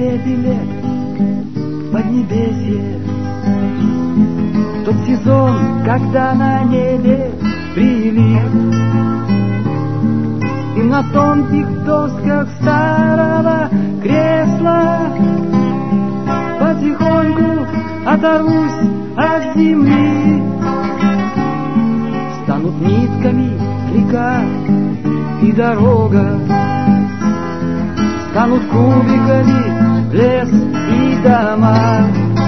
рассветы лет в Поднебесье. Тот сезон, когда на небе прилив, и на тонких досках старого кресла потихоньку оторвусь от земли. Станут нитками река и дорога, станут кубиками лес и дома,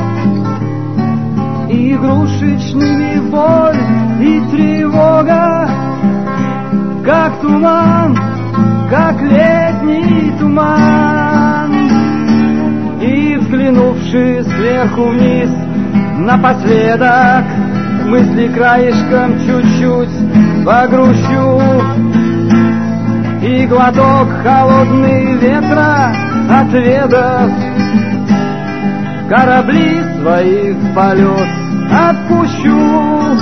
и игрушечными боль и тревога, как туман, как летний туман. И взглянувши сверху вниз напоследок, мысли краешком чуть-чуть погрущу, и глоток холодный ветра отведав, корабли своих в полет отпущу.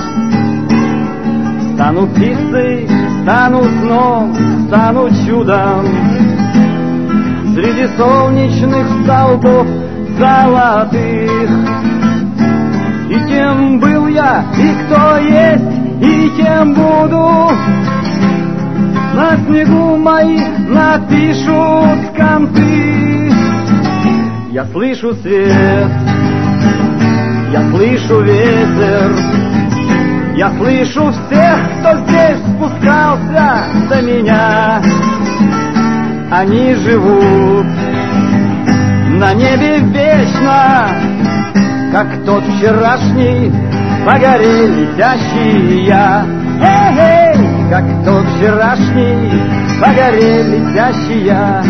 Стану птицей, стану сном, стану чудом среди солнечных столбов золотых. И кем был я, и кто есть, и кем буду, на снегу мои напишут скамты. Я слышу свет, я слышу ветер, я слышу всех, кто здесь спускался до меня. Они живут на небе вечно, как тот вчерашний по горе летящий я. Эй, как тот вчерашний по горе летящий я.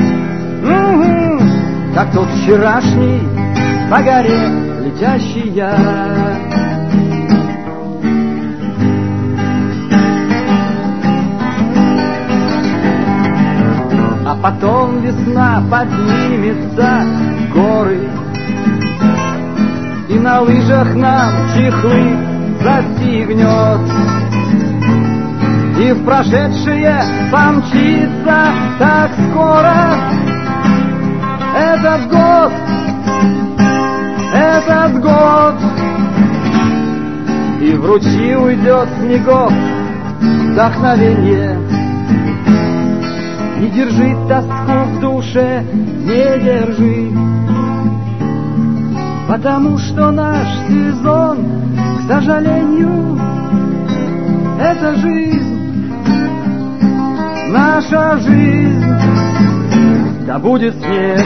Как тот вчерашний по горе летящий я. А потом весна поднимется в горы, и на лыжах нам чехлы застегнет, и в прошедшее помчится так скоро. Этот год, и в ручьи уйдет снегов вдохновенье. Не держи тоску в душе, не держи, потому что наш сезон, к сожалению, это жизнь, наша жизнь. Да будет снег,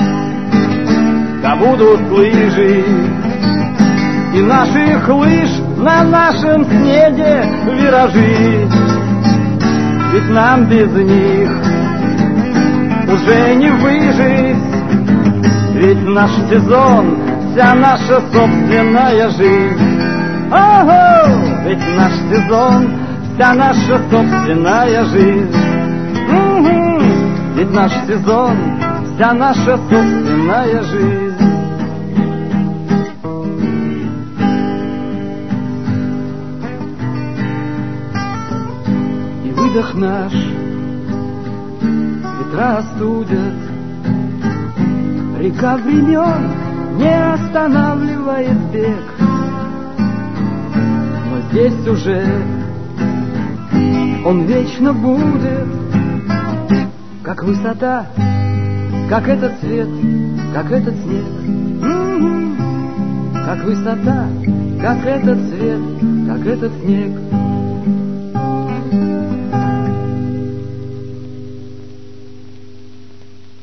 да будут лыжи, и наших лыж на нашем снеге виражи. Ведь нам без них уже не выжить, ведь наш сезон — вся наша собственная жизнь. Ого! Ведь наш сезон — вся наша собственная жизнь. Ведь наш сезон — вся наша собственная жизнь. И выдох наш ветра остудят, река времен не останавливает бег. Но здесь уже он вечно будет, как высота, как этот свет, как этот снег. Как высота, как этот свет, как этот снег.